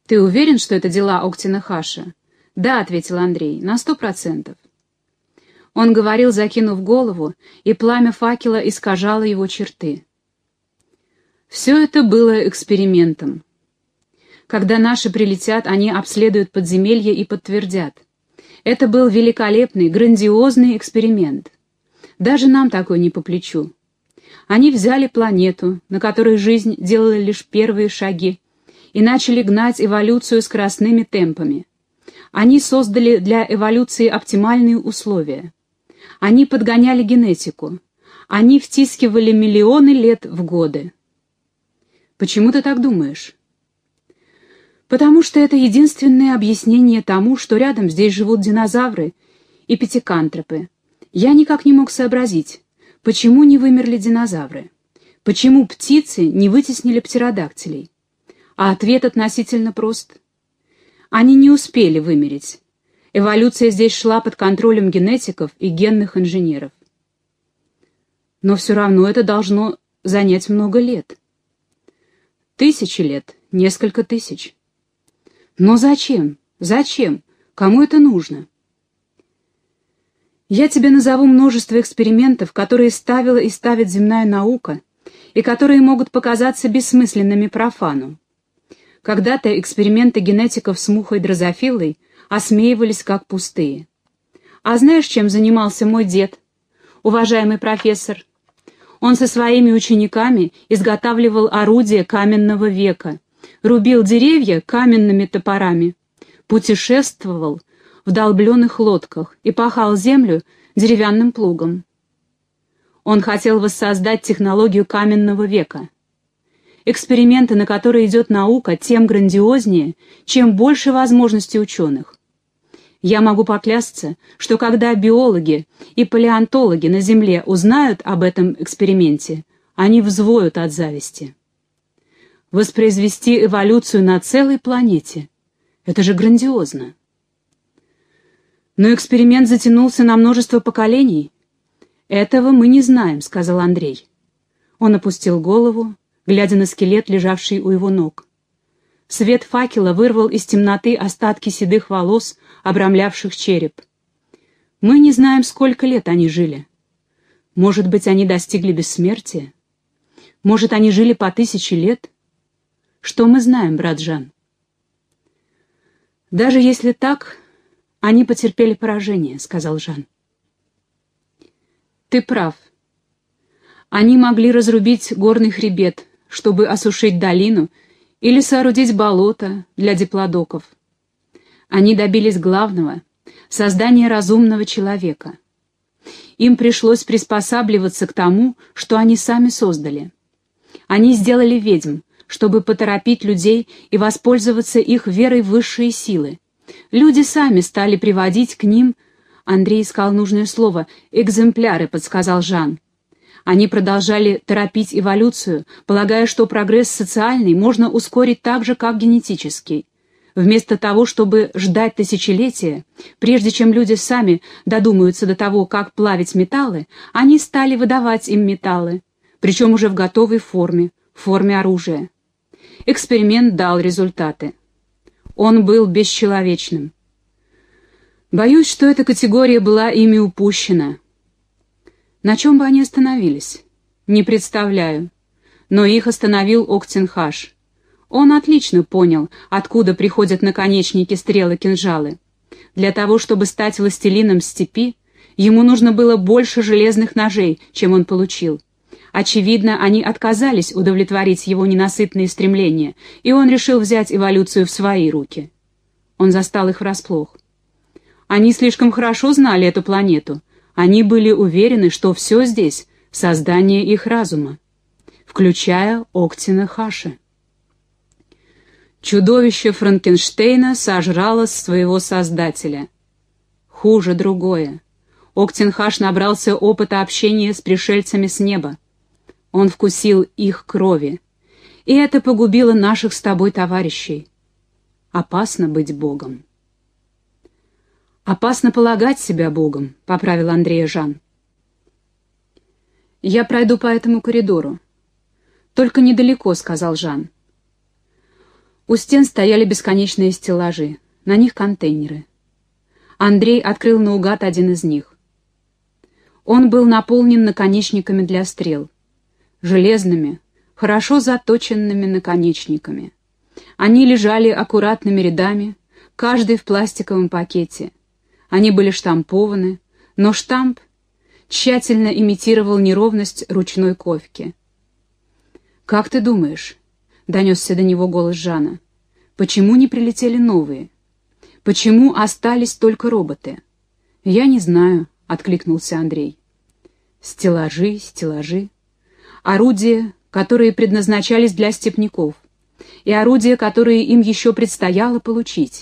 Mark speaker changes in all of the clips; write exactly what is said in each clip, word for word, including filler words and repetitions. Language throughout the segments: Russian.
Speaker 1: «Ты уверен, что это дела Октина-Хаша?» «Да», — ответил Андрей, — «на сто процентов». Он говорил, закинув голову, и пламя факела искажало его черты. Все это было экспериментом. Когда наши прилетят, они обследуют подземелье и подтвердят. Это был великолепный, грандиозный эксперимент. Даже нам такой не по плечу. Они взяли планету, на которой жизнь делала лишь первые шаги, и начали гнать эволюцию скоростными темпами. Они создали для эволюции оптимальные условия. Они подгоняли генетику. Они втискивали миллионы лет в годы. Почему ты так думаешь? Потому что это единственное объяснение тому, что рядом здесь живут динозавры и пятикантропы. Я никак не мог сообразить, почему не вымерли динозавры, почему птицы не вытеснили птеродактилей. А ответ относительно прост. Они не успели вымереть. Эволюция здесь шла под контролем генетиков и генных инженеров. Но все равно это должно занять много лет. Тысячи лет, несколько тысяч. Но зачем? Зачем? Кому это нужно? Я тебе назову множество экспериментов, которые ставила и ставит земная наука, и которые могут показаться бессмысленными профану. Когда-то эксперименты генетиков с мухой дрозофилой осмеивались как пустые. А знаешь, чем занимался мой дед, уважаемый профессор? Он со своими учениками изготавливал орудия каменного века, рубил деревья каменными топорами, путешествовал в долбленных лодках и пахал землю деревянным плугом. Он хотел воссоздать технологию каменного века. Эксперименты, на которые идет наука, тем грандиознее, чем больше возможностей ученых. Я могу поклясться, что когда биологи и палеонтологи на Земле узнают об этом эксперименте, они взвоют от зависти. Воспроизвести эволюцию на целой планете — это же грандиозно. Но эксперимент затянулся на множество поколений. «Этого мы не знаем», — сказал Андрей. Он опустил голову, глядя на скелет, лежавший у его ног. Свет факела вырвал из темноты остатки седых волос, обрамлявших череп. Мы не знаем, сколько лет они жили. Может быть, они достигли бессмертия? Может, они жили по тысяче лет? Что мы знаем, брат Жан? Даже если так, они потерпели поражение, — сказал Жан. Ты прав. Они могли разрубить горный хребет, чтобы осушить долину, или соорудить болото для диплодоков. Они добились главного — создания разумного человека. Им пришлось приспосабливаться к тому, что они сами создали. Они сделали ведьм, чтобы поторопить людей и воспользоваться их верой в высшие силы. Люди сами стали приводить к ним, Андрей искал нужное слово, экземпляры, подсказал Жан. Они продолжали торопить эволюцию, полагая, что прогресс социальный можно ускорить так же, как генетический. Вместо того, чтобы ждать тысячелетия, прежде чем люди сами додумаются до того, как плавить металлы, они стали выдавать им металлы, причем уже в готовой форме, в форме оружия. Эксперимент дал результаты. Он был бесчеловечным. Боюсь, что эта категория была ими упущена. На чем бы они остановились? Не представляю. Но их остановил Октин-Хаш. Он отлично понял, откуда приходят наконечники стрелы-кинжалы. Для того, чтобы стать властелином степи, ему нужно было больше железных ножей, чем он получил. Очевидно, они отказались удовлетворить его ненасытные стремления, и он решил взять эволюцию в свои руки. Он застал их врасплох. Они слишком хорошо знали эту планету. Они были уверены, что все здесь — создание их разума, включая Октина-Хаша. Чудовище Франкенштейна сожрало своего создателя. Хуже другое. Октин-Хаш набрался опыта общения с пришельцами с неба. Он вкусил их крови. И это погубило наших с тобой товарищей. Опасно быть Богом. «Опасно полагать себя Богом», — поправил Андрея Жан. «Я пройду по этому коридору». «Только недалеко», — сказал Жан. У стен стояли бесконечные стеллажи, на них контейнеры. Андрей открыл наугад один из них. Он был наполнен наконечниками для стрел, железными, хорошо заточенными наконечниками. Они лежали аккуратными рядами, каждый в пластиковом пакете. Они были штампованы, но штамп тщательно имитировал неровность ручной ковки. «Как ты думаешь?» — донесся до него голос Жана. «Почему не прилетели новые? Почему остались только роботы?» «Я не знаю», — откликнулся Андрей. «Стеллажи, стеллажи. Орудия, которые предназначались для степняков, и орудия, которые им еще предстояло получить.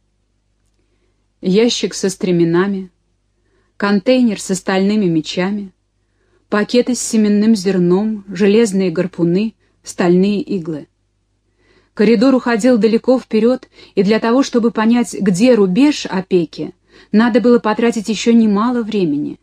Speaker 1: Ящик со стременами, контейнер с стальными мечами, пакеты с семенным зерном, железные гарпуны, стальные иглы. Коридор уходил далеко вперед, и для того, чтобы понять, где рубеж опеки, надо было потратить еще немало времени.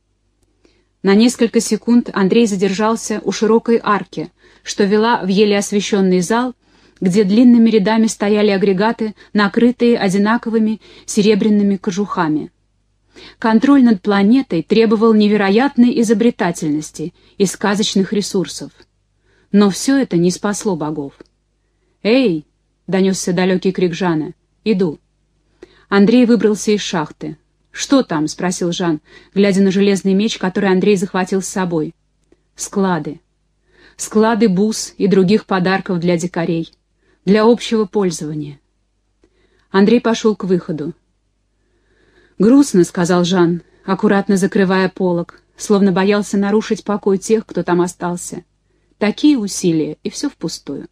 Speaker 1: На несколько секунд Андрей задержался у широкой арки, что вела в еле освещенный зал, где длинными рядами стояли агрегаты, накрытые одинаковыми серебряными кожухами. Контроль над планетой требовал невероятной изобретательности и сказочных ресурсов. Но все это не спасло богов. «Эй!» — донесся далекий крик Жана. «Иду». Андрей выбрался из шахты. «Что там?» — спросил Жан, глядя на железный меч, который Андрей захватил с собой. «Склады. Склады бус и других подарков для дикарей. Для общего пользования». Андрей пошел к выходу. «Грустно», — сказал Жан, аккуратно закрывая полог, словно боялся нарушить покой тех, кто там остался. «Такие усилия, и все впустую».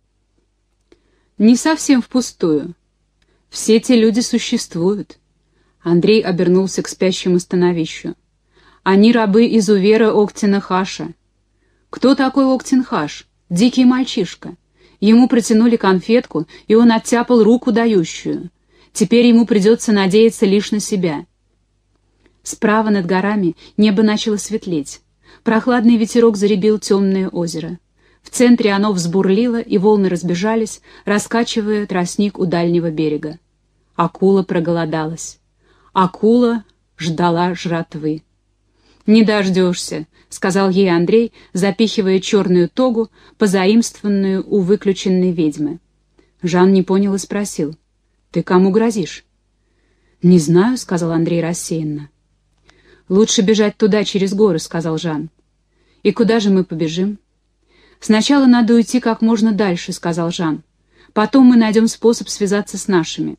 Speaker 1: «Не совсем впустую. Все те люди существуют». Андрей обернулся к спящему становищу. «Они рабы изувера Октина Хаша». «Кто такой Октин Хаш? Дикий мальчишка. Ему протянули конфетку, и он оттяпал руку дающую. Теперь ему придется надеяться лишь на себя». Справа над горами небо начало светлеть. Прохладный ветерок заребил темное озеро. В центре оно взбурлило, и волны разбежались, раскачивая тростник у дальнего берега. Акула проголодалась. Акула ждала жратвы. «Не дождешься», — сказал ей Андрей, запихивая черную тогу, позаимствованную у выключенной ведьмы. Жан не понял и спросил: «Ты кому грозишь?» «Не знаю», — сказал Андрей рассеянно. «Лучше бежать туда, через горы», — сказал Жан. «И куда же мы побежим?» «Сначала надо уйти как можно дальше», — сказал Жан. «Потом мы найдем способ связаться с нашими».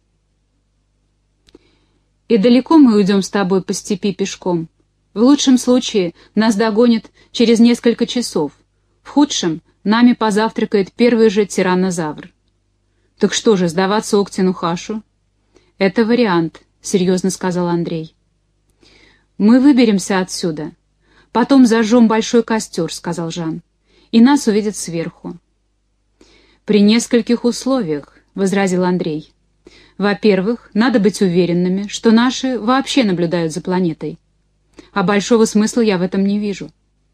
Speaker 1: «И далеко мы уйдем с тобой по степи пешком? В лучшем случае нас догонят через несколько часов. В худшем нами позавтракает первый же тираннозавр». «Так что же, сдаваться Октину Хашу?» «Это вариант», — серьезно сказал Андрей. «Мы выберемся отсюда. Потом зажжем большой костер», — сказал Жан. «И нас увидят сверху». «При нескольких условиях», — возразил Андрей. «Во-первых, надо быть уверенными, что наши вообще наблюдают за планетой. А большого смысла я в этом не вижу».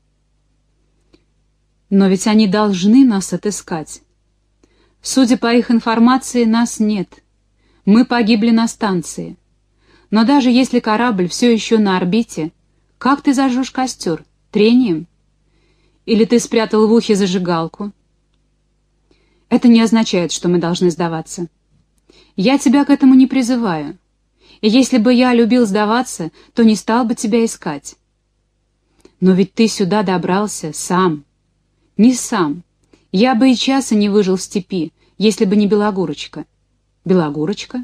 Speaker 1: «Но ведь они должны нас отыскать. Судя по их информации, нас нет. Мы погибли на станции. Но даже если корабль все еще на орбите, как ты зажжешь костер? Трением? Или ты спрятал в ухе зажигалку?» «Это не означает, что мы должны сдаваться. Я тебя к этому не призываю. И если бы я любил сдаваться, то не стал бы тебя искать. Но ведь ты сюда добрался сам. Не сам. Я бы и часа не выжил в степи, если бы не Белогорочка». «Белогорочка?»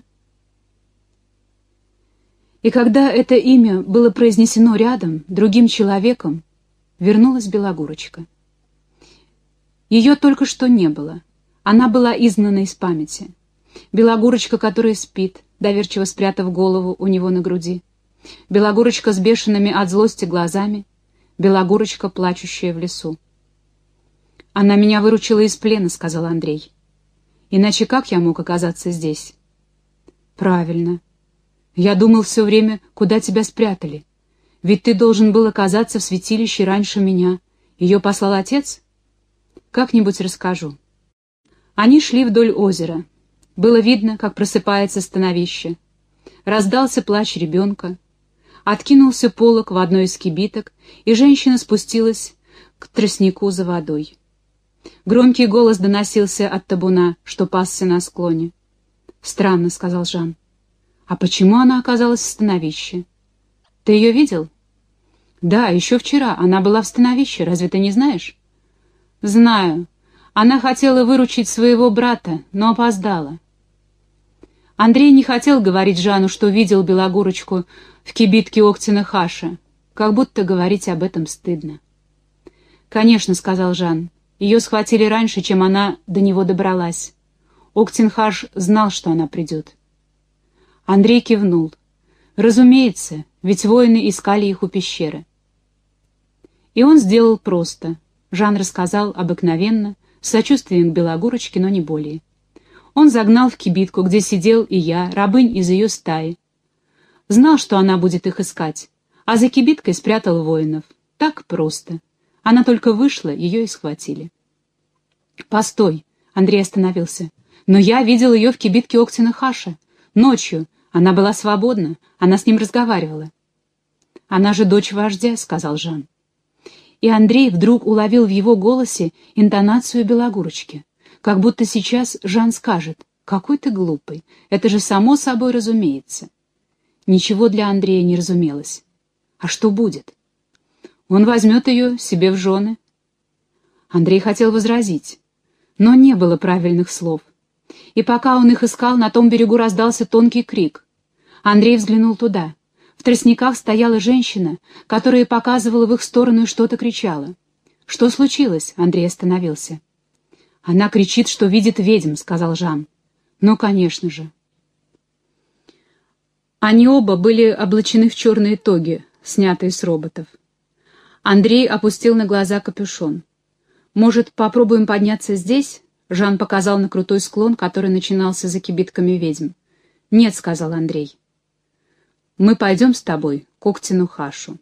Speaker 1: И когда это имя было произнесено рядом, другим человеком, вернулась Белогорочка. Ее только что не было. Она была изгнана из памяти. Белогорочка, которая спит, доверчиво спрятав голову у него на груди. Белогорочка с бешеными от злости глазами. Белогорочка, плачущая в лесу. «Она меня выручила из плена», — сказал Андрей. «Иначе как я мог оказаться здесь?» «Правильно. Я думал все время, куда тебя спрятали. Ведь ты должен был оказаться в святилище раньше меня. Ее послал отец? Как-нибудь расскажу». Они шли вдоль озера. Было видно, как просыпается становище. Раздался плач ребенка. Откинулся полог в одной из кибиток, и женщина спустилась к тростнику за водой. Громкий голос доносился от табуна, что пасся на склоне. «Странно», — сказал Жан. «А почему она оказалась в становище? Ты ее видел?» «Да, еще вчера. Она была в становище. Разве ты не знаешь?» «Знаю. Она хотела выручить своего брата, но опоздала». Андрей не хотел говорить Жану, что видел Белогорочку в кибитке Октина Хаша, как будто говорить об этом стыдно. «Конечно», — сказал Жан, — «ее схватили раньше, чем она до него добралась. Октин Хаш знал, что она придет». Андрей кивнул. «Разумеется, ведь воины искали их у пещеры». И он сделал просто. Жан рассказал обыкновенно, с сочувствием к Белогорочке, но не более. Он загнал в кибитку, где сидел и я, рабынь из ее стаи. Знал, что она будет их искать, а за кибиткой спрятал воинов. Так просто. Она только вышла, ее и схватили. «Постой!» — Андрей остановился. «Но я видел ее в кибитке Октина Хаша. Ночью. Она была свободна. Она с ним разговаривала». «Она же дочь вождя», — сказал Жан. И Андрей вдруг уловил в его голосе интонацию Белогорочки. Как будто сейчас Жан скажет: «Какой ты глупый, это же само собой разумеется». Ничего для Андрея не разумелось. А что будет? Он возьмет ее себе в жены. Андрей хотел возразить, но не было правильных слов. И пока он их искал, на том берегу раздался тонкий крик. Андрей взглянул туда. В тростниках стояла женщина, которая показывала в их сторону и что-то кричала. «Что случилось?» — Андрей остановился. «Она кричит, что видит ведьм», — сказал Жан. «Ну, конечно же». Они оба были облачены в черные тоги, снятые с роботов. Андрей опустил на глаза капюшон. «Может, попробуем подняться здесь?» — Жан показал на крутой склон, который начинался за кибитками ведьм. «Нет», — сказал Андрей. «Мы пойдем с тобой к Октину Хашу».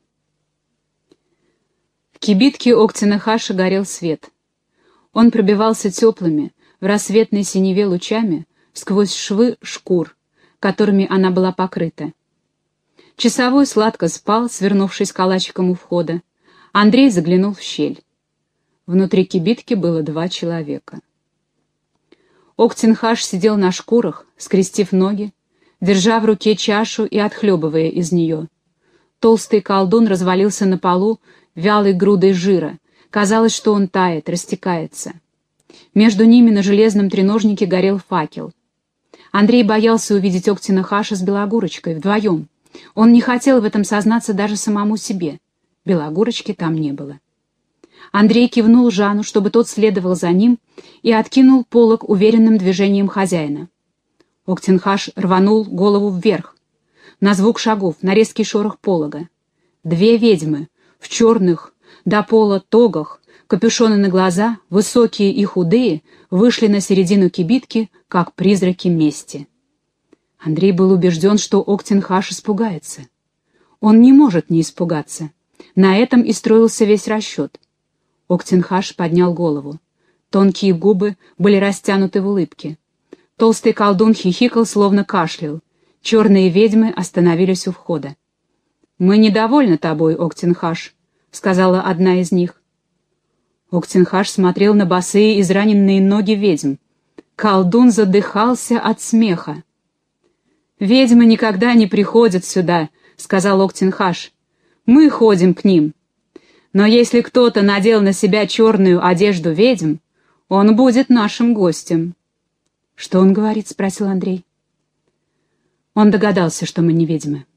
Speaker 1: В кибитке Октина Хаша горел свет. Он пробивался теплыми, в рассветной синеве лучами, сквозь швы шкур, которыми она была покрыта. Часовой сладко спал, свернувшись калачиком у входа. Андрей заглянул в щель. Внутри кибитки было два человека. Октин Хаш сидел на шкурах, скрестив ноги, держа в руке чашу и отхлебывая из нее. Толстый колдун развалился на полу вялой грудой жира. Казалось, что он тает, растекается. Между ними на железном треножнике горел факел. Андрей боялся увидеть Октина Хаша с Белогорочкой вдвоем. Он не хотел в этом сознаться даже самому себе. Белогорочки там не было. Андрей кивнул Жану, чтобы тот следовал за ним, и откинул полог уверенным движением хозяина. Октин Хаш рванул голову вверх. На звук шагов, на резкий шорох полога. Две ведьмы в черных до пола тогах, капюшоны на глаза, высокие и худые, вышли на середину кибитки, как призраки мести. Андрей был убежден, что Октин Хаш испугается. Он не может не испугаться. На этом и строился весь расчет. Октин Хаш поднял голову. Тонкие губы были растянуты в улыбке. Толстый колдун хихикал, словно кашлял. Черные ведьмы остановились у входа. «Мы недовольны тобой, Октин Хаш», — сказала одна из них. Октин Хаш смотрел на босые израненные ноги ведьм. Колдун задыхался от смеха. «Ведьмы никогда не приходят сюда», — сказал Октин Хаш. «Мы ходим к ним. Но если кто-то надел на себя черную одежду ведьм, он будет нашим гостем». «Что он говорит?» — спросил Андрей. Он догадался, что мы не ведьмы.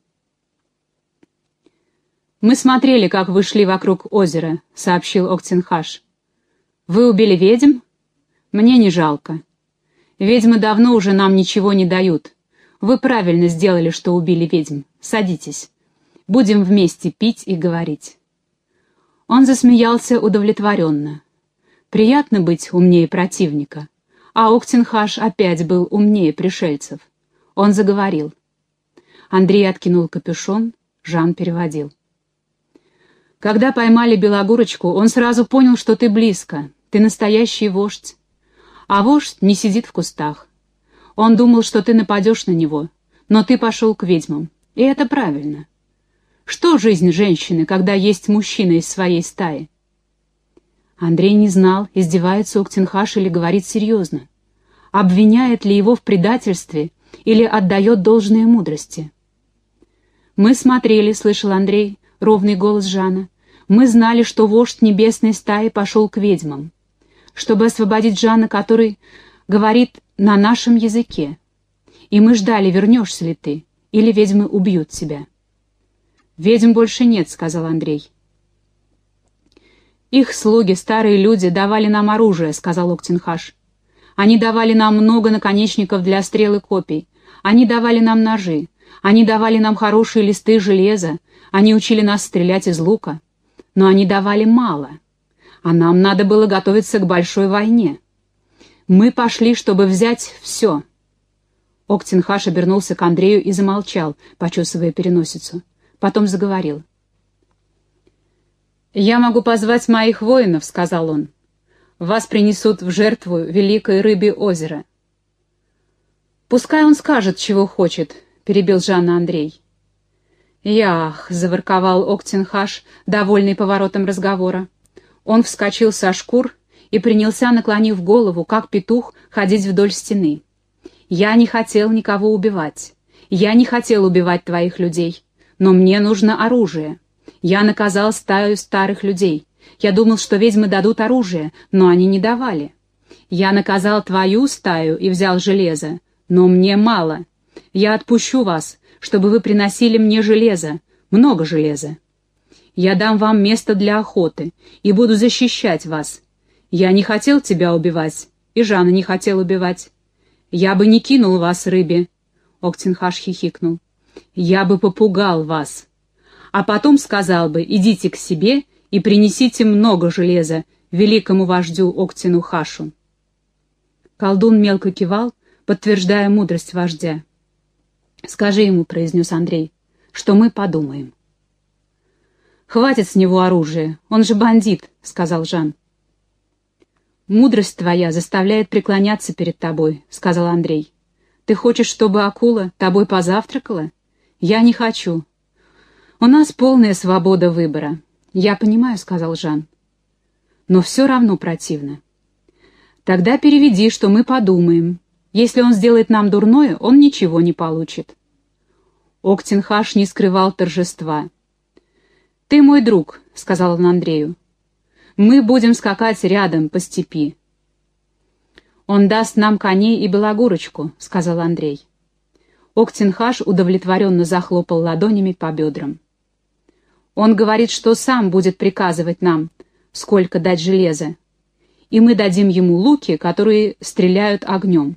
Speaker 1: «Мы смотрели, как вы шли вокруг озера», — сообщил Октин Хаш. «Вы убили ведьм? Мне не жалко. Ведьмы давно уже нам ничего не дают. Вы правильно сделали, что убили ведьм. Садитесь. Будем вместе пить и говорить». Он засмеялся удовлетворенно. Приятно быть умнее противника. А Октин Хаш опять был умнее пришельцев. Он заговорил. Андрей откинул капюшон, Жан переводил. «Когда поймали Белогорочку, он сразу понял, что ты близко, ты настоящий вождь. А вождь не сидит в кустах. Он думал, что ты нападешь на него, но ты пошел к ведьмам, и это правильно. Что жизнь женщины, когда есть мужчина из своей стаи? Андрей не знал, издевается Октенхаш или говорит серьезно. Обвиняет ли его в предательстве или отдает должное мудрости? «Мы смотрели», — слышал Андрей ровный голос Жана. «Мы знали, что вождь небесной стаи пошел к ведьмам, чтобы освободить Жана, который говорит на нашем языке. И мы ждали, вернешься ли ты, или ведьмы убьют тебя». «Ведьм больше нет», — сказал Андрей. «Их слуги, старые люди, давали нам оружие», — сказал Октенхаш. «Они давали нам много наконечников для стрел и копий. Они давали нам ножи. Они давали нам хорошие листы железа. Они учили нас стрелять из лука. Но они давали мало. А нам надо было готовиться к большой войне. Мы пошли, чтобы взять все». Октенхаш обернулся к Андрею и замолчал, почесывая переносицу. Потом заговорил. «Я могу позвать моих воинов», — сказал он. «Вас принесут в жертву великой рыбе озера». «Пускай он скажет, чего хочет», — перебил Жанна Андрей. «Ях», — заворковал Октенхаш, довольный поворотом разговора. Он вскочил со шкур и принялся, наклонив голову, как петух, ходить вдоль стены. «Я не хотел никого убивать. Я не хотел убивать твоих людей. Но мне нужно оружие. Я наказал стаю старых людей. Я думал, что ведьмы дадут оружие, но они не давали. Я наказал твою стаю и взял железо, но мне мало. Я отпущу вас, чтобы вы приносили мне железо, много железа. Я дам вам место для охоты и буду защищать вас. Я не хотел тебя убивать, и Жана не хотел убивать. Я бы не кинул вас рыбе». Октенхаш хихикнул. «Я бы попугал вас. А потом сказал бы, идите к себе и принесите много железа великому вождю Октену-Хашу». Колдун мелко кивал, подтверждая мудрость вождя. «Скажи ему», — произнес Андрей, — «что мы подумаем». «Хватит с него оружия, он же бандит», — сказал Жан. «Мудрость твоя заставляет преклоняться перед тобой», — сказал Андрей. «Ты хочешь, чтобы акула тобой позавтракала? Я не хочу. У нас полная свобода выбора». «Я понимаю», — сказал Жан. «Но все равно противно». «Тогда переведи, что мы подумаем. Если он сделает нам дурное, он ничего не получит». Октенхаш не скрывал торжества. «Ты мой друг», — сказал он Андрею. «Мы будем скакать рядом по степи». «Он даст нам коней и белогурочку», — сказал Андрей. Октенхаш удовлетворенно захлопал ладонями по бедрам. «Он говорит, что сам будет приказывать нам, сколько дать железа, и мы дадим ему луки, которые стреляют огнем».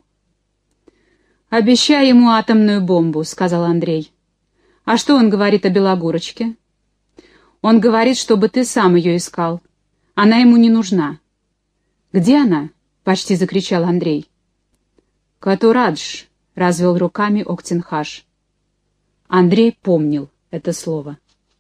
Speaker 1: «Обещай ему атомную бомбу», — сказал Андрей. «А что он говорит о белогурочке?» «Он говорит, чтобы ты сам ее искал. Она ему не нужна». «Где она?» — почти закричал Андрей. «Катурадж», — развел руками Октенхаш. Андрей помнил это слово.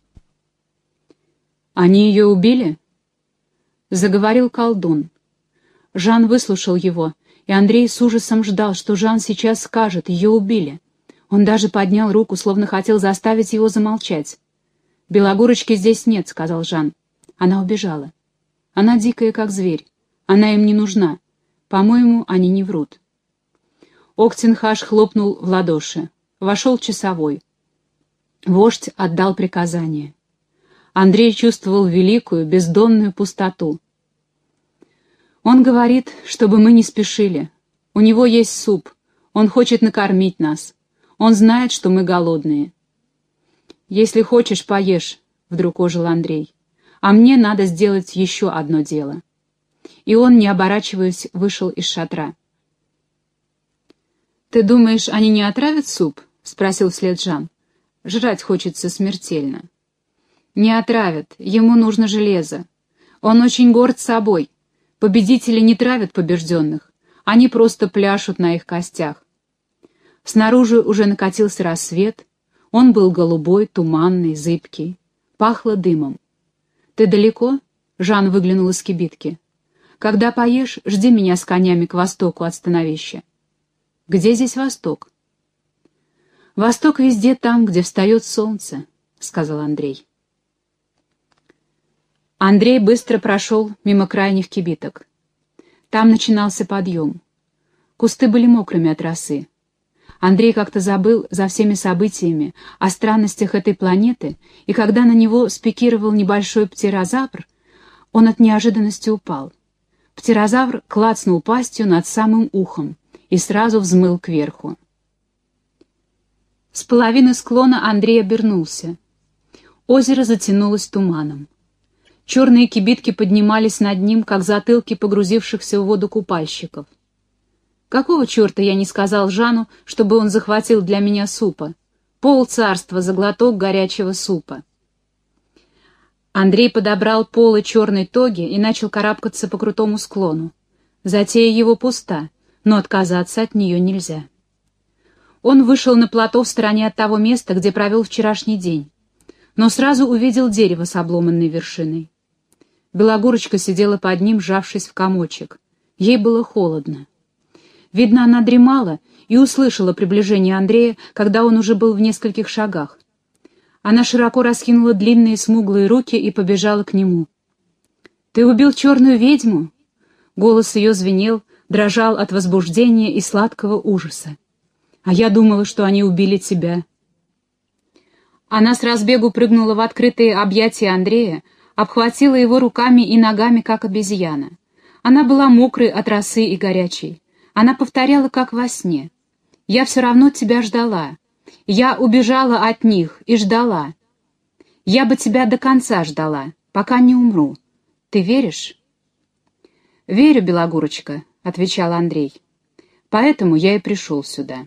Speaker 1: «Они ее убили?» — заговорил колдун. Жан выслушал его, и Андрей с ужасом ждал, что Жан сейчас скажет: «Ее убили». Он даже поднял руку, словно хотел заставить его замолчать. «Белогурочки здесь нет», — сказал Жан. «Она убежала. Она дикая, как зверь. Она им не нужна. По-моему, они не врут». Октенхаш хлопнул в ладоши. Вошел часовой. Вождь отдал приказание. Андрей чувствовал великую, бездонную пустоту. «Он говорит, чтобы мы не спешили. У него есть суп. Он хочет накормить нас. Он знает, что мы голодные». «Если хочешь, поешь», — вдруг ожил Андрей. «А мне надо сделать еще одно дело». И он, не оборачиваясь, вышел из шатра. «Ты думаешь, они не отравят суп?» — спросил вслед Жан. «Жрать хочется смертельно». «Не отравят, ему нужно железо. Он очень горд собой. Победители не травят побежденных, они просто пляшут на их костях». Снаружи уже накатился рассвет, он был голубой, туманный, зыбкий, пахло дымом. «Ты далеко?» — Жан выглянул из кибитки. Когда поешь, жди меня с конями к востоку от становища». «Где здесь восток?» «Восток везде там, где встает солнце», — сказал Андрей. Андрей быстро прошел мимо крайних кибиток. Там начинался подъем. Кусты были мокрыми от росы. Андрей как-то забыл за всеми событиями о странностях этой планеты, и когда на него спикировал небольшой птерозавр, он от неожиданности упал. Птерозавр клацнул пастью над самым ухом и сразу взмыл кверху. С половины склона Андрей обернулся. Озеро затянулось туманом. Черные кибитки поднимались над ним, как затылки погрузившихся в воду купальщиков. Какого черта я не сказал Жану, чтобы он захватил для меня супа? Пол царства за глоток горячего супа. Андрей подобрал полы черной тоги и начал карабкаться по крутому склону. Затея его пуста, но отказаться от нее нельзя. Он вышел на плато в стороне от того места, где провел вчерашний день, но сразу увидел дерево с обломанной вершиной. Белогорочка сидела под ним, сжавшись в комочек. Ей было холодно. Видно, она дремала и услышала приближение Андрея, когда он уже был в нескольких шагах. Она широко раскинула длинные смуглые руки и побежала к нему. «Ты убил черную ведьму?» Голос ее звенел, дрожал от возбуждения и сладкого ужаса. «А я думала, что они убили тебя». Она с разбегу прыгнула в открытые объятия Андрея, обхватила его руками и ногами, как обезьяна. Она была мокрой от росы и горячей. Она повторяла, как во сне. «Я все равно тебя ждала. Я убежала от них и ждала. Я бы тебя до конца ждала, пока не умру. Ты веришь?» «Верю, Белогорочка», — отвечал Андрей. «Поэтому я и пришел сюда».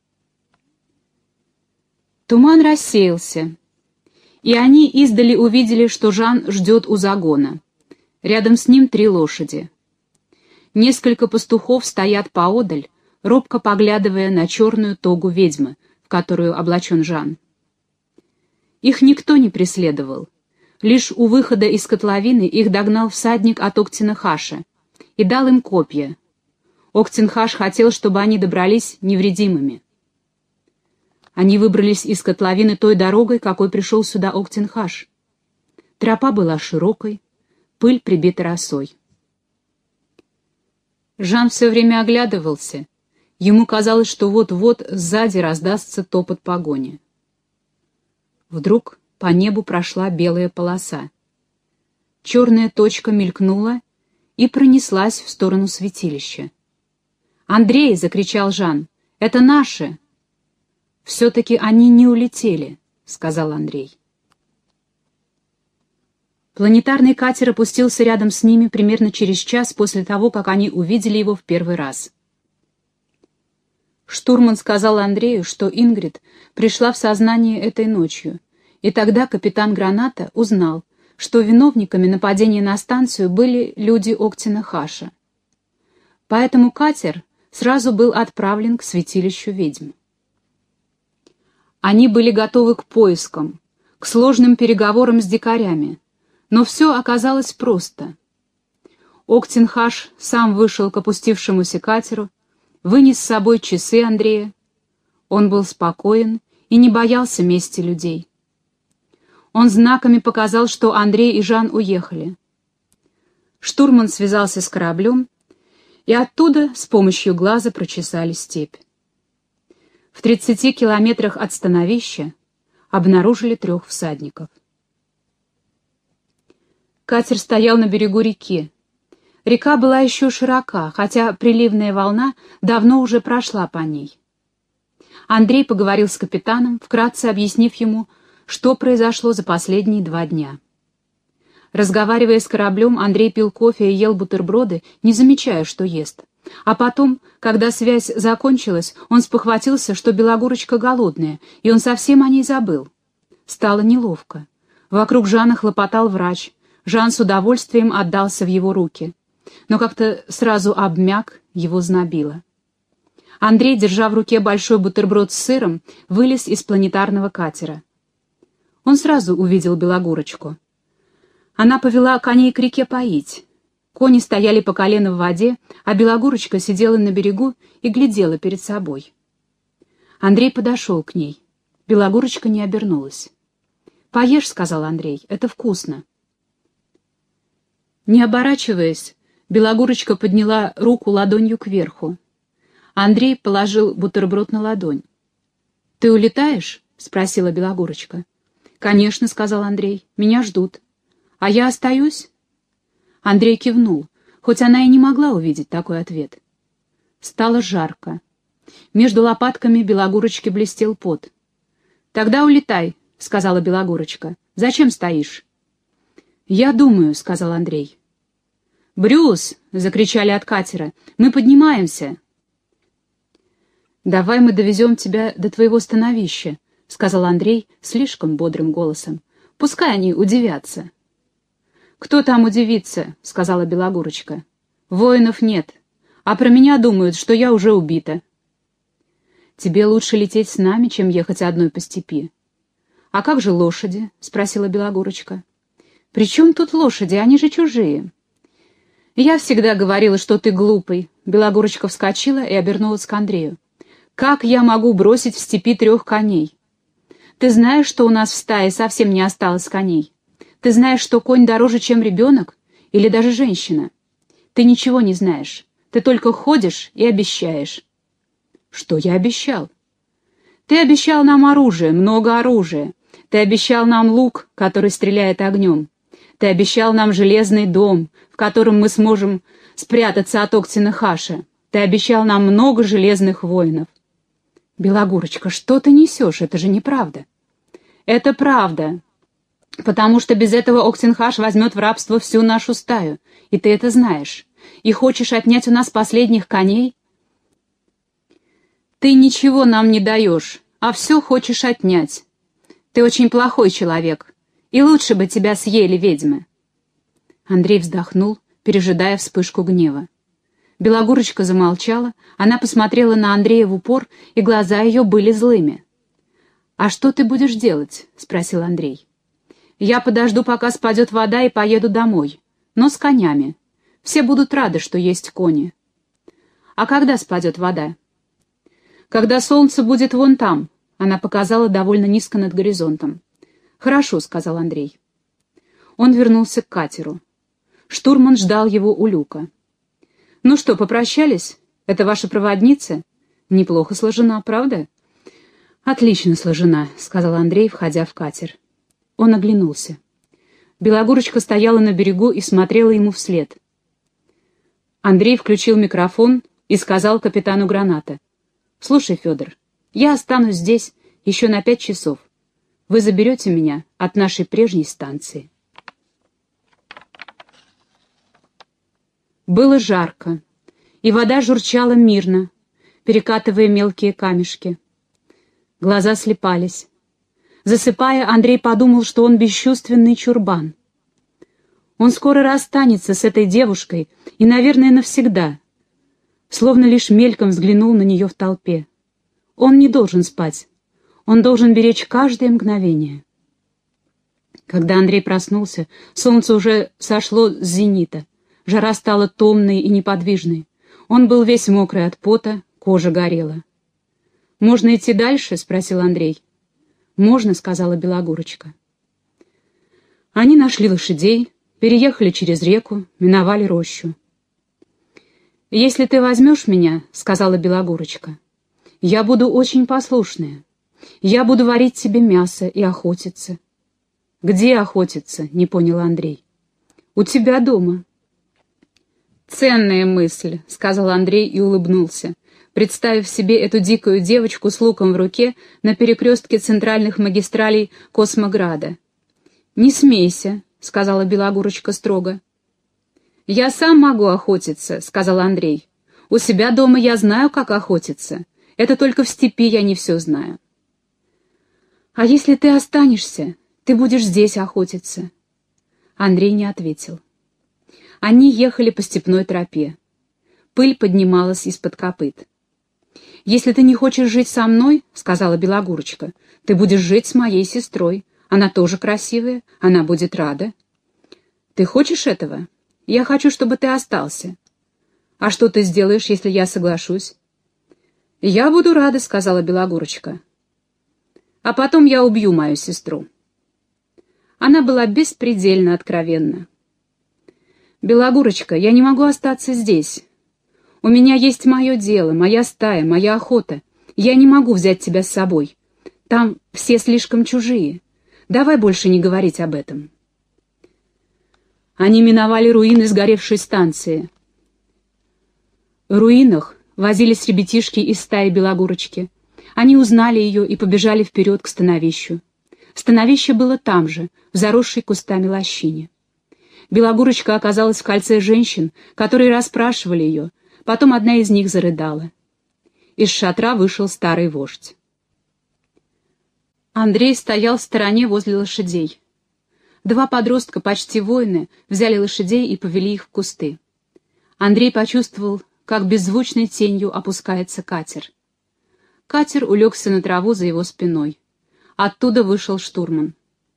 Speaker 1: Туман рассеялся, и они издали увидели, что Жан ждет у загона. Рядом с ним три лошади. Несколько пастухов стоят поодаль, робко поглядывая на черную тогу ведьмы, в которую облачен Жан. Их никто не преследовал. Лишь у выхода из котловины их догнал всадник от Октина-Хаша и дал им копья. Октин-Хаш хотел, чтобы они добрались невредимыми. Они выбрались из котловины той дорогой, какой пришел сюда Октин-Хаш. Тропа была широкой, пыль прибита росой. Жан все время оглядывался. Ему казалось, что вот-вот сзади раздастся топот погони. Вдруг по небу прошла белая полоса. Черная точка мелькнула и пронеслась в сторону святилища. «Андрей!» — закричал Жан. «Это наши!» «Все-таки они не улетели», — сказал Андрей. Планетарный катер опустился рядом с ними примерно через час после того, как они увидели его в первый раз. Штурман сказал Андрею, что Ингрид пришла в сознание этой ночью, и тогда капитан Граната узнал, что виновниками нападения на станцию были люди Октина-Хаша. Поэтому катер сразу был отправлен к святилищу ведьм. Они были готовы к поискам, к сложным переговорам с дикарями, но все оказалось просто. Октин-Хаш сам вышел к опустившемуся катеру, вынес с собой часы Андрея. Он был спокоен и не боялся мести людей. Он знаками показал, что Андрей и Жан уехали. Штурман связался с кораблем, и оттуда с помощью глаза прочесали степь. В тридцати километрах от становища обнаружили трех всадников. Катер стоял на берегу реки. Река была еще широка, хотя приливная волна давно уже прошла по ней. Андрей поговорил с капитаном, вкратце объяснив ему, что произошло за последние два дня. Разговаривая с кораблем, Андрей пил кофе и ел бутерброды, не замечая, что ест. А потом, когда связь закончилась, он спохватился, что Белогорочка голодная, и он совсем о ней забыл. Стало неловко. Вокруг Жана хлопотал врач. Жан с удовольствием отдался в его руки. Но как-то сразу обмяк, его знобило. Андрей, держа в руке большой бутерброд с сыром, вылез из планетарного катера. Он сразу увидел Белогорочку. Она повела коней к реке поить. Кони стояли по колено в воде, а Белогорочка сидела на берегу и глядела перед собой. Андрей подошел к ней. Белогорочка не обернулась. «Поешь», — сказал Андрей, — «это вкусно». Не оборачиваясь, Белогорочка подняла руку ладонью кверху. Андрей положил бутерброд на ладонь. «Ты улетаешь?» — спросила Белогорочка. «Конечно», — сказал Андрей, — «меня ждут». «А я остаюсь?» Андрей кивнул, хоть она и не могла увидеть такой ответ. Стало жарко. Между лопатками Белогорочки блестел пот. «Тогда улетай», — сказала Белогорочка. «Зачем стоишь?» «Я думаю», — сказал Андрей. «Брюс!» — закричали от катера. «Мы поднимаемся!» «Давай мы довезем тебя до твоего становища», — сказал Андрей слишком бодрым голосом. «Пускай они удивятся». «Кто там удивится?» — сказала Белогорочка. «Воинов нет, а про меня думают, что я уже убита». «Тебе лучше лететь с нами, чем ехать одной по степи». «А как же лошади?» — спросила Белогорочка. «При чем тут лошади? Они же чужие». «Я всегда говорила, что ты глупый». Белогорочка вскочила и обернулась к Андрею. «Как я могу бросить в степи трех коней? Ты знаешь, что у нас в стае совсем не осталось коней? Ты знаешь, что конь дороже, чем ребенок? Или даже женщина? Ты ничего не знаешь. Ты только ходишь и обещаешь». «Что я обещал?» «Ты обещал нам оружие, много оружия. Ты обещал нам лук, который стреляет огнем. Ты обещал нам железный дом, в котором мы сможем спрятаться от Октина Хаша. Ты обещал нам много железных воинов». «Белогорочка, что ты несешь? Это же неправда». «Это правда, потому что без этого Октин-Хаш возьмет в рабство всю нашу стаю, и ты это знаешь. И хочешь отнять у нас последних коней? Ты ничего нам не даешь, а все хочешь отнять. Ты очень плохой человек, и лучше бы тебя съели ведьмы». Андрей вздохнул, пережидая вспышку гнева. Белогорочка замолчала, она посмотрела на Андрея в упор, и глаза ее были злыми. «А что ты будешь делать?» — спросил Андрей. «Я подожду, пока спадет вода, и поеду домой, но с конями. Все будут рады, что есть кони». «А когда спадет вода?» «Когда солнце будет вон там», — она показала довольно низко над горизонтом. «Хорошо», — сказал Андрей. Он вернулся к катеру. Штурман ждал его у люка. «Ну что, попрощались? Это ваша проводница? Неплохо сложена, правда?» «Отлично сложена», — сказал Андрей, входя в катер. Он оглянулся. Белогорочка стояла на берегу и смотрела ему вслед. Андрей включил микрофон и сказал капитану Граната: «Слушай, Федор, я останусь здесь еще на пять часов. Вы заберете меня от нашей прежней станции». Было жарко, и вода журчала мирно, перекатывая мелкие камешки. Глаза слепались. Засыпая, Андрей подумал, что он бесчувственный чурбан. Он скоро расстанется с этой девушкой и, наверное, навсегда. Словно лишь мельком взглянул на нее в толпе. Он не должен спать. Он должен беречь каждое мгновение. Когда Андрей проснулся, солнце уже сошло с зенита. Жара стала томной и неподвижной. Он был весь мокрый от пота, кожа горела. «Можно идти дальше?» — спросил Андрей. «Можно», — сказала Белогорочка. Они нашли лошадей, переехали через реку, миновали рощу. «Если ты возьмешь меня, — сказала Белогорочка, — я буду очень послушная. Я буду варить тебе мясо и охотиться». «Где охотиться?» — не понял Андрей. «У тебя дома». «Ценная мысль», — сказал Андрей и улыбнулся, представив себе эту дикую девочку с луком в руке на перекрестке центральных магистралей Космограда. «Не смейся», — сказала Белогорочка строго. «Я сам могу охотиться», — сказал Андрей. «У себя дома я знаю, как охотиться. Это только в степи я не все знаю». «А если ты останешься, ты будешь здесь охотиться?» Андрей не ответил. Они ехали по степной тропе. Пыль поднималась из-под копыт. «Если ты не хочешь жить со мной, — сказала Белогорочка, — ты будешь жить с моей сестрой. Она тоже красивая, она будет рада». «Ты хочешь этого?» Я хочу, чтобы ты остался. А что ты сделаешь, если я соглашусь?» «Я буду рада», — сказала Белогорочка. «А потом я убью мою сестру». Она была беспредельно откровенна. «Белогорочка, я не могу остаться здесь. У меня есть мое дело, моя стая, моя охота. Я не могу взять тебя с собой. Там все слишком чужие. Давай больше не говорить об этом». Они миновали руины сгоревшей станции. В руинах возились ребятишки из стаи Белогорочки. Они узнали ее и побежали вперед к становищу. Становище было там же, в заросшей кустами лощине. Белогорочка оказалась в кольце женщин, которые расспрашивали ее. Потом одна из них зарыдала. Из шатра вышел старый вождь. Андрей стоял в стороне возле лошадей. Два подростка, почти воины, взяли лошадей и повели их в кусты. Андрей почувствовал, как беззвучной тенью опускается катер. Катер улегся на траву за его спиной. Оттуда вышел штурман.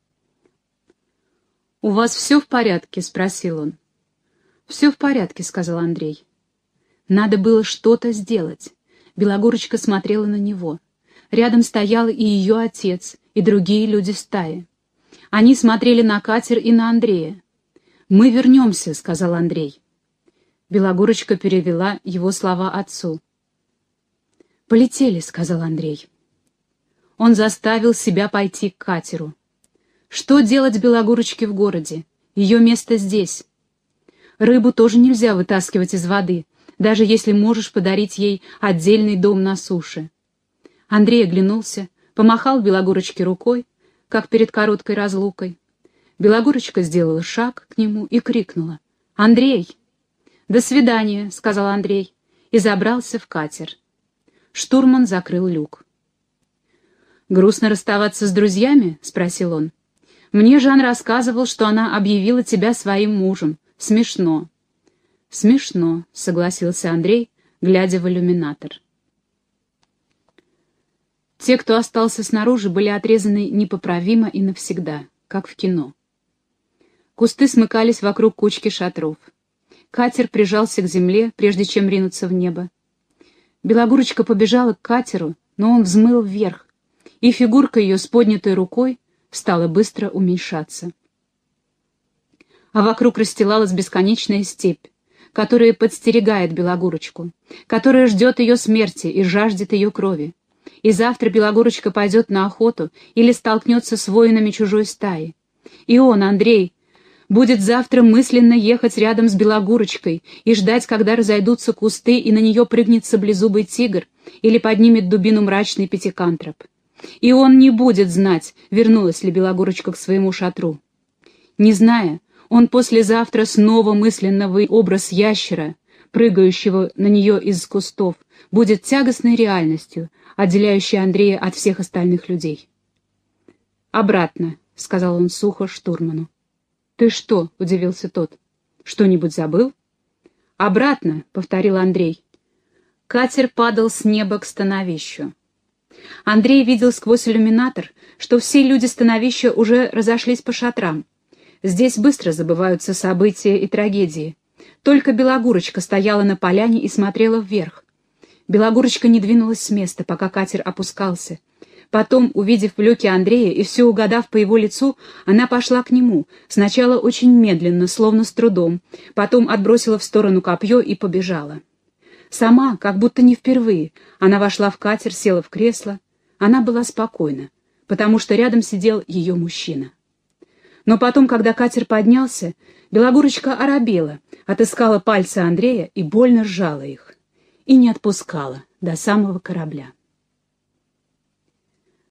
Speaker 1: «У вас все в порядке?» — спросил он. «Все в порядке», — сказал Андрей. Надо было что-то сделать. Белогорочка смотрела на него. Рядом стоял и ее отец, и другие люди стаи. Они смотрели на катер и на Андрея. «Мы вернемся», — сказал Андрей. Белогорочка перевела его слова отцу. «Полетели», — сказал Андрей. Он заставил себя пойти к катеру. Что делать Белогорочке в городе? Ее место здесь. Рыбу тоже нельзя вытаскивать из воды, даже если можешь подарить ей отдельный дом на суше. Андрей оглянулся, помахал Белогорочке рукой, как перед короткой разлукой. Белогорочка сделала шаг к нему и крикнула: «Андрей!» «До свидания», — сказал Андрей, и забрался в катер. Штурман закрыл люк. «Грустно расставаться с друзьями?» — спросил он. «Мне Жан рассказывал, что она объявила тебя своим мужем. Смешно». «Смешно», — согласился Андрей, глядя в иллюминатор. Те, кто остался снаружи, были отрезаны непоправимо и навсегда, как в кино. Кусты смыкались вокруг кучки шатров. Катер прижался к земле, прежде чем ринуться в небо. Белогорочка побежала к катеру, но он взмыл вверх, и фигурка ее с поднятой рукой стала быстро уменьшаться. А вокруг расстилалась бесконечная степь, которая подстерегает Белогорочку, которая ждет ее смерти и жаждет ее крови. И завтра Белогорочка пойдет на охоту или столкнется с воинами чужой стаи. И он, Андрей, будет завтра мысленно ехать рядом с Белогорочкой и ждать, когда разойдутся кусты, и на нее прыгнет саблезубый тигр или поднимет дубину мрачный пятикантроп. И он не будет знать, вернулась ли Белогорочка к своему шатру. Не зная, он послезавтра снова мысленный образ ящера, прыгающего на нее из кустов, будет тягостной реальностью, отделяющей Андрея от всех остальных людей. «Обратно», — сказал он сухо штурману. «Ты что?» — удивился тот. «Что-нибудь забыл?» «Обратно», — повторил Андрей. Катер падал с неба к становищу. Андрей видел сквозь иллюминатор, что все люди становища уже разошлись по шатрам. Здесь быстро забываются события и трагедии. Только Белогорочка стояла на поляне и смотрела вверх. Белогорочка не двинулась с места, пока катер опускался. Потом, увидев в люке Андрея и все угадав по его лицу, она пошла к нему, сначала очень медленно, словно с трудом, потом отбросила в сторону копье и побежала. Сама, как будто не впервые, она вошла в катер, села в кресло. Она была спокойна, потому что рядом сидел ее мужчина. Но потом, когда катер поднялся, Белогорочка оробела, отыскала пальцы Андрея и больно сжала их, и не отпускала до самого корабля.